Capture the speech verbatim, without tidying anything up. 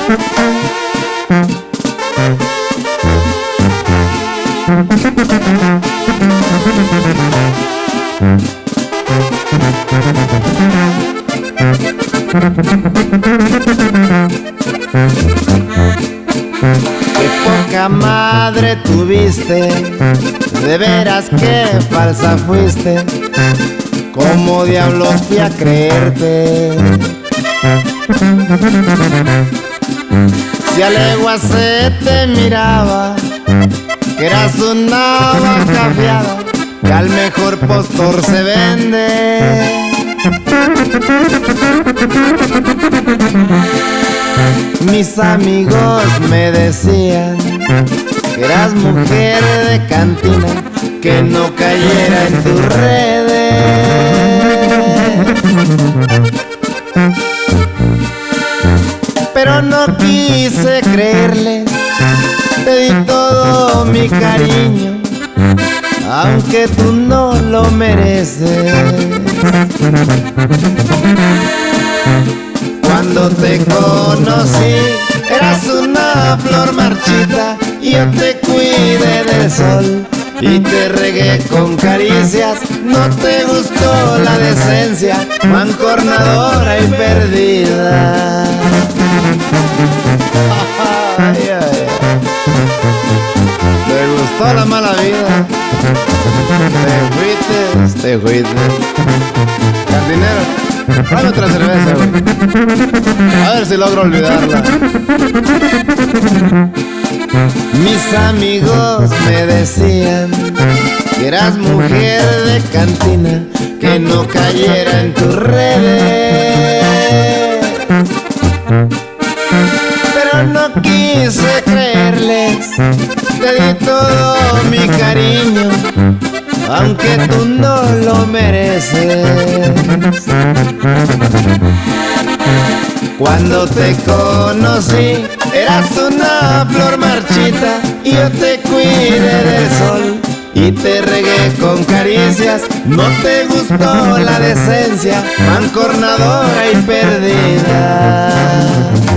Qué poca madre tuviste, de veras que falsa fuiste. ¿Cómo diablos fui a creerte? Si a leguas se te miraba que eras una vaca fiada, que al mejor postor se vende. Mis amigos me decían que eras mujer de cantina, que no cayera en tus redes. Pero no quise creerles, te di todo mi cariño, aunque tú no lo mereces. Cuando te conocí, eras una flor marchita, y yo te cuidé del sol y te regué con caricias. No te gustó la decencia, mancornadora y perdida. Ay, ay, ay. Te gustó la mala vida, te fuiste, te fuiste. Cantinero, dame otra cerveza, güey. A ver si logro olvidarla. Mis amigos me decían que eras mujer de cantina, que no cayera en tus redes. Pero no quise creerles, te di todo mi cariño, aunque tú no lo mereces. Cuando te conocí, eras una flor marchita, y yo te cuidé del sol y te regué con caricias. No te gustó la decencia, mancornadora y perdida.